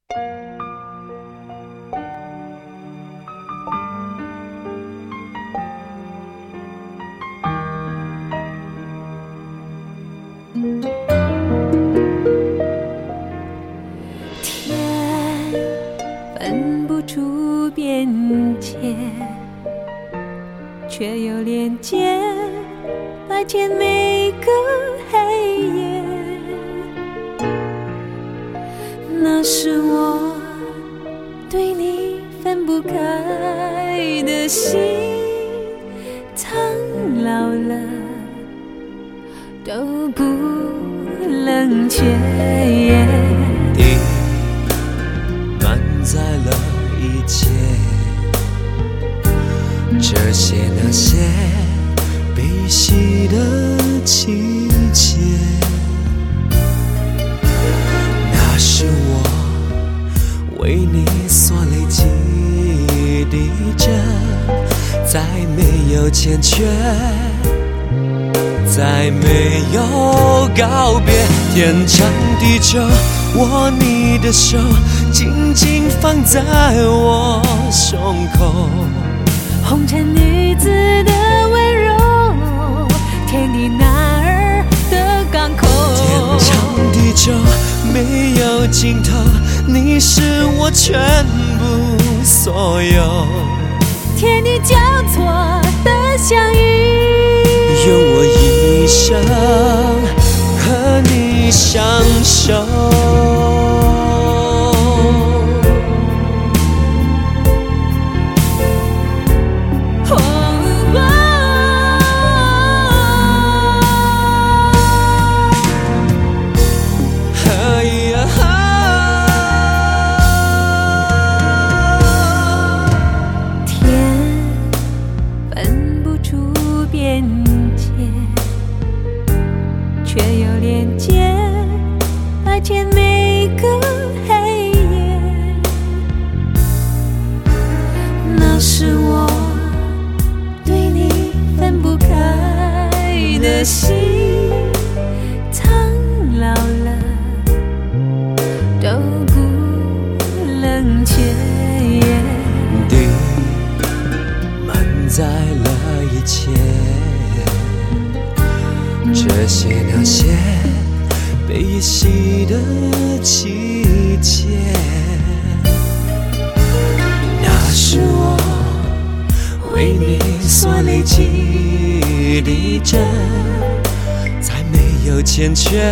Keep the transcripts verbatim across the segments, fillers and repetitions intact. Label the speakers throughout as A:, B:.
A: 天分不出边界，却又连接白天每个黑夜。那是我对你分不开的心，苍老了都不冷却。
B: 你满载了一切，这些那些悲喜的情节，那是我为你所累积的着，再没有欠缺，再没有告别，天长地久，握你的手紧紧放在我胸口。
A: 红尘女子的温柔，天地男儿的港口。
B: 天长地久，没有尽头，你是我全部所有。
A: 天地交错的相遇，
B: 用我一生和你相守。
A: 却又连接白天每个黑夜。那是我对你分不开的心，苍老了都不冷却。
B: 你满载了一切，这些那些悲喜的季节，那是我为你所累积的着，再没有欠缺，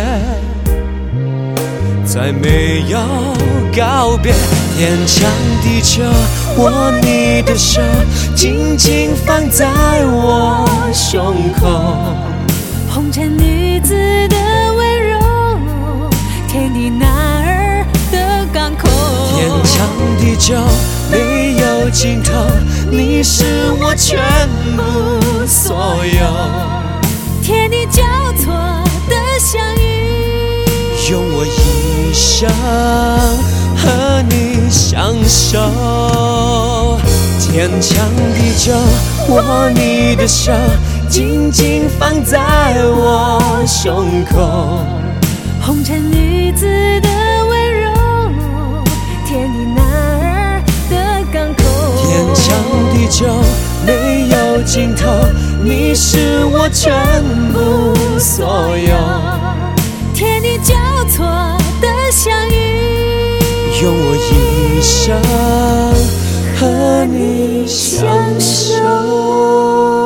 B: 再没有告别，天长地久，握你的手紧紧放在我胸口。
A: 红尘女子的温柔，天地男儿的港口。
B: 天长地久，没有尽头，你是我全部所有。
A: 天地交错的相遇，
B: 用我一生和你相守。天长地久，握你的手紧紧放在我胸口。
A: 红尘女子的温柔，天地男儿的港口。
B: 天长地久，没有尽头，你是我全部所有。
A: 天地交错的相遇，
B: 用我一生和你相守。